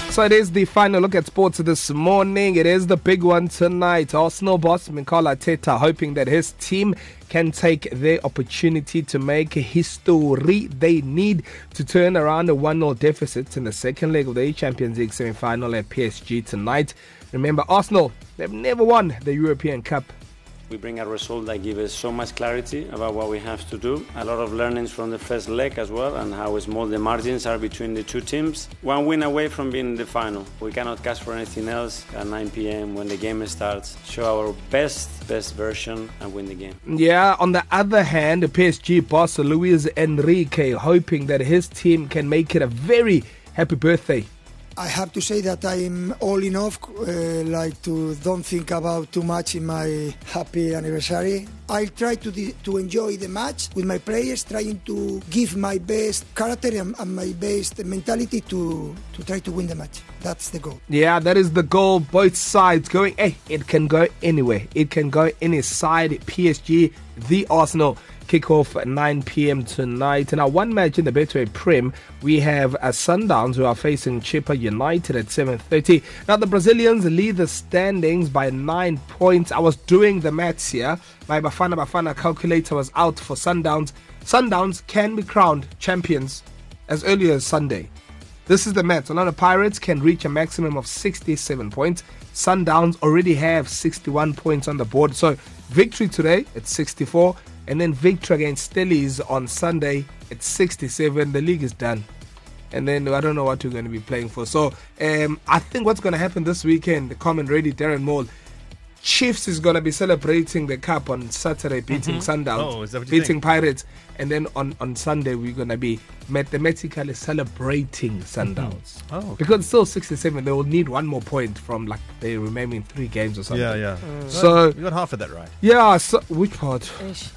So it is the final look at sports this morning. It is the big one tonight. Arsenal boss Mikel Arteta hoping that his team can take their opportunity to make history. They need to turn around a 1-0 deficit in the second leg of the Champions League semi-final at PSG tonight. Remember, Arsenal, they've never won the European Cup. We bring a result that gives us so much clarity about what we have to do. A lot of learnings from the first leg as well, and how small the margins are between the two teams. One win away from being in the final. We cannot ask for anything else at 9 p.m. when the game starts. Show our best version and win the game. Yeah, on the other hand, the PSG boss Luis Enrique hoping that his team can make it a very happy birthday. I have to say that I'm all enough, like to don't think about too much in my happy anniversary. I'll try to enjoy the match with my players, trying to give my best character and my best mentality to try to win the match. That's the goal. Yeah, that is the goal. Both sides going, it can go anywhere. It can go any side. PSG, the Arsenal. Kick-off at 9 p.m. tonight. Now, one match in the Betway Prem, we have Sundowns who are facing Chippa United at 7:30. Now, the Brazilians lead the standings by 9 points. I was doing the maths here. My Bafana calculator was out for Sundowns. Sundowns can be crowned champions as early as Sunday. This is the maths. Orlando Pirates can reach a maximum of 67 points. Sundowns already have 61 points on the board. So, victory today at 64. And then victory against Stellies on Sunday at 67. The league is done. And then I don't know what we're going to be playing for. So I think what's going to happen this weekend, the comment ready, Darren Moll, Chiefs is going to be celebrating the cup on Saturday, beating Sundowns, beating Pirates. And then on Sunday, we're going to be mathematically celebrating Sundowns. Okay. Because it's still 67, they will need one more point from like the remaining 3 games or something. Yeah. So you got half of that right. Yeah, so, which part?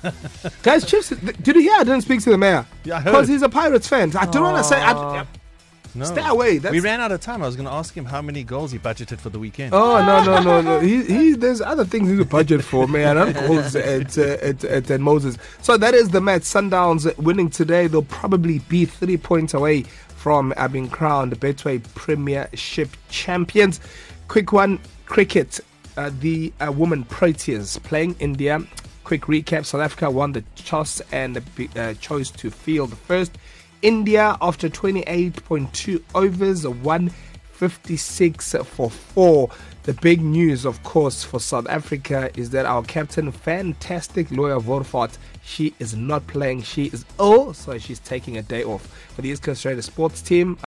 Guys, Chiefs, did you hear I didn't speak to the mayor? Yeah, I heard. Because he's a Pirates fan. I don't want to say... No. Stay away. We ran out of time. I was going to ask him how many goals he budgeted for the weekend. Oh, no. There's other things he's a budget for, man. Not goals at Moses. So that is the match. Sundowns winning today. They'll probably be 3 points away from being crowned Betway Premiership champions. Quick one, cricket. The women Proteas playing India. Quick recap. South Africa won the toss and chose to field first. India, after 28.2 overs, 156 for 4. The big news, of course, for South Africa is that our captain, fantastic Loya Vorfat, she is not playing. She is ill, so she's taking a day off. For the East Coast Raider sports team,